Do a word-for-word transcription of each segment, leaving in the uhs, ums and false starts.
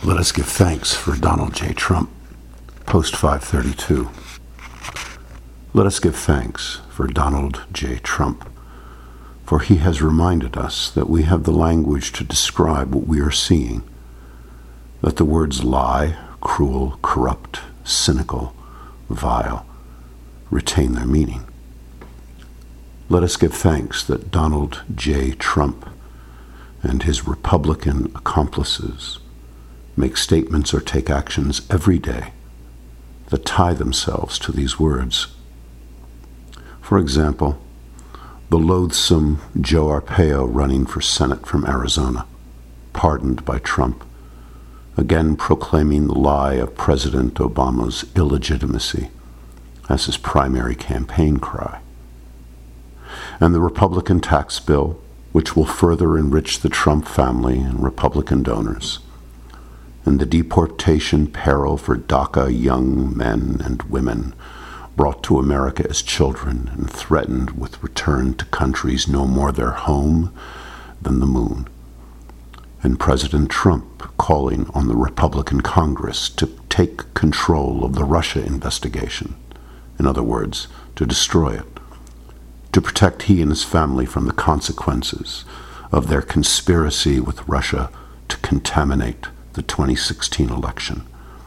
Let us give thanks for Donald J. Trump, post five thirty-two. Let us give thanks for Donald J. Trump, for he has reminded us that we have the language to describe what we are seeing, that the words lie, cruel, corrupt, cynical, vile, retain their meaning. Let us give thanks that Donald J. Trump and his Republican accomplices make statements or take actions every day that tie themselves to these words. For example, the loathsome Joe Arpaio running for Senate from Arizona, pardoned by Trump, again proclaiming the lie of President Obama's illegitimacy as his primary campaign cry. And the Republican tax bill, which will further enrich the Trump family and Republican donors, and the deportation peril for DACA young men and women brought to America as children and threatened with return to countries no more their home than the moon, and President Trump calling on the Republican Congress to take control of the Russia investigation, in other words, to destroy it, to protect he and his family from the consequences of their conspiracy with Russia to contaminate the twenty sixteen election.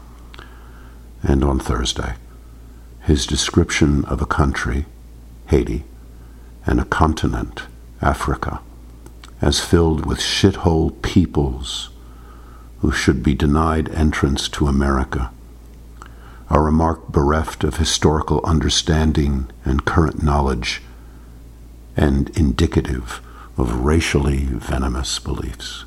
And on Thursday, his description of a country, Haiti, and a continent, Africa, as filled with shithole peoples who should be denied entrance to America, a remark bereft of historical understanding and current knowledge, and indicative of racially venomous beliefs.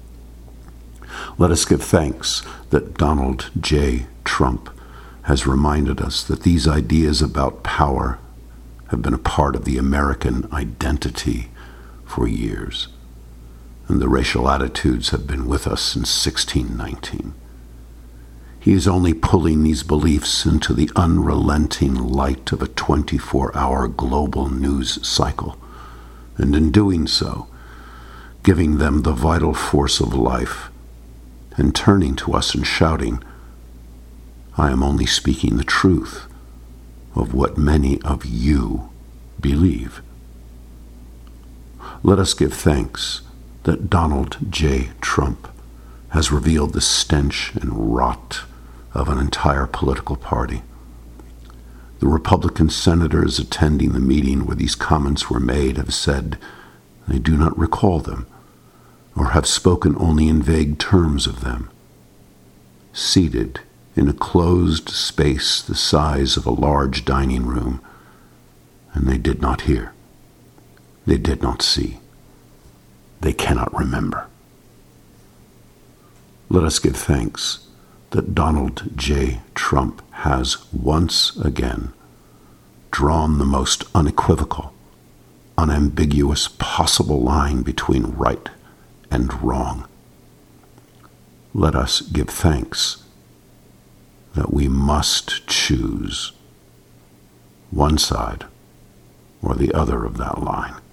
Let us give thanks that Donald J. Trump has reminded us that these ideas about power have been a part of the American identity for years, and the racial attitudes have been with us since sixteen nineteen. He is only pulling these beliefs into the unrelenting light of a twenty-four hour global news cycle, and in doing so, giving them the vital force of life, and turning to us and shouting, I am only speaking the truth of what many of you believe. Let us give thanks that Donald J. Trump has revealed the stench and rot of an entire political party. The Republican senators attending the meeting where these comments were made have said they do not recall them, or have spoken only in vague terms of them. Seated in a closed space the size of a large dining room, and they did not hear. They did not see. They cannot remember. Let us give thanks that Donald J. Trump has once again drawn the most unequivocal, unambiguous possible line between right and wrong. Let us give thanks that we must choose one side or the other of that line.